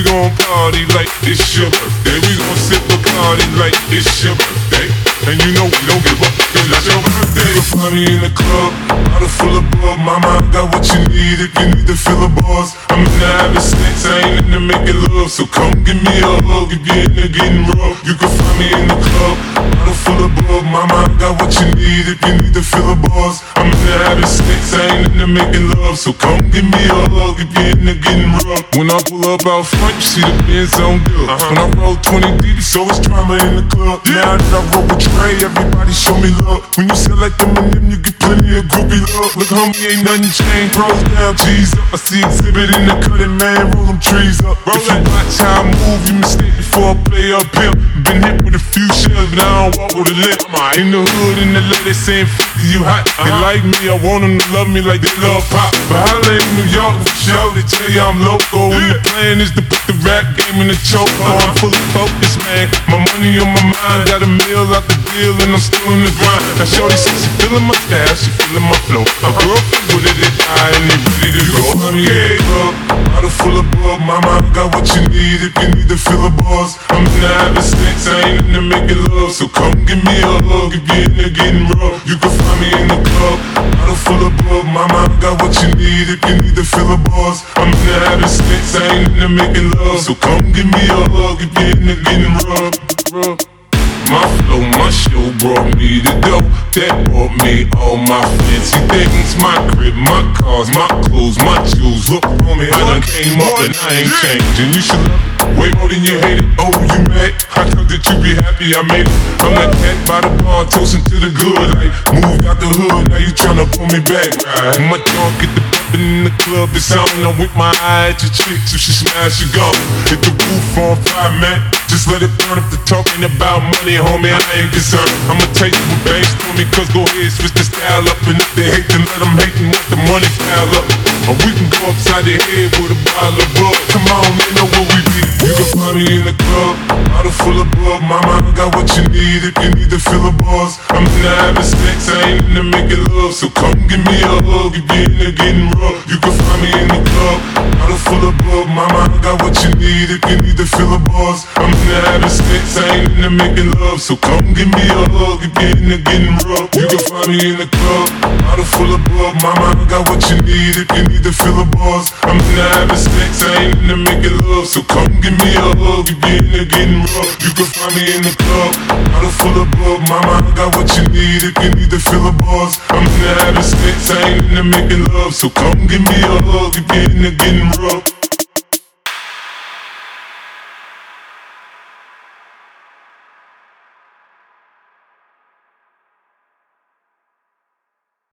gon' party like it's your birthday. We gon' sip Bacardi like it's your birthday. And you know we don't give up, cause it's your birthday. You'll find me in the club, bottle full of bug. Mama, I got what you need if you need to fill the bars. I'm in the having sex, I ain't in the making love. So come give me a hug if you're in the getting rough. You can find me in the club, bottle full of bug. Mama, I got what you need if you need to fill the bars. I'm in the having sex, I ain't in the making love. So come give me a hug if you're in the getting rough. When I pull up out front, you see the Benz on good. When I roll 20 deep, so it's drama in the club. Now that I roll with Trey, everybody show me love. When you sell like them and them, you get plenty of groupie love. Look, homie, ain't nothing changed. Pros down, G's up. I see exhibit in the cutting, man. Roll them trees up. If you watch how I move, you mistake before I play up here. Been hit with a few shells, but I don't walk with a limp. In the hood, in the lady saying 50, you hot. They like me, I want them to love me like they love pop. But holla in New York, for sure, they tell you I'm local. And the plan is to put the rap game in the choke. I'm full of focus, man. My money on my mind, got a meal out the deal, and I'm still in the grind. Now shorty says she feeling my style, she feeling my flow. My girlfriend with it, they high and they ready to go. I'm in the club, bottle full of bug. Mama, I got what you need if you need to fill the bars. I'm in the having sex, I ain't in the making love. So come give me a hug if you're in the getting rough. You can find me in the club, bottle full of bug. Mama, I got what you need if you need to fill the bars. I'm in the having sex, I ain't in the making love. So come give me a hug if you're in the getting rough. My flow, my show brought me the dough. That brought me all my fancy things. My crib, my cars, my clothes, my jewels. Look on me, I done came up and I ain't changing. You should love it way more than you hate it. Oh, you mad? I thought that you be happy I made it. I'm that cat by the bar, toasting to the good. Like, moved out the hood, now you tryna pull me back. Right. My dog get the bumpin' in the club, it's on. I'm with my eye at your chick, so she smash, she gone. Hit the roof on fire, man. Just let it burn if they're talking about money, homie, I ain't concerned. I'ma tell you what banks told me, cause go ahead, switch the style up. And if they hate, then let them hate and let the money pile up. Or we can go upside the head with a bottle of bug. Come on, they know what we be. You can find me in the club, bottle full of bug. Mama, I got what you need if you need to fill the bars. I'm in the having sex, I ain't in the making love. So come give me a hug if you're in the getting rough. You can find me in the club, bottle full of bug. Mama, I got what you need if you need to fill the bars. I'm in the having sex, I ain't in the making love. So come give me a hug if you're in the getting rough. You can find me in the club, bottle full of bug. Mama, I got what you need if you need to fill the bars. I'm in the having sex, I ain't in the making love. So come give me a hug if you're in the getting rough. You can find me in the club, bottle full of bug. Mama, I got what you need if you need to fill the bars. I'm in the having sex, I ain't in the making love. So come give me a hug if you're in the getting rough.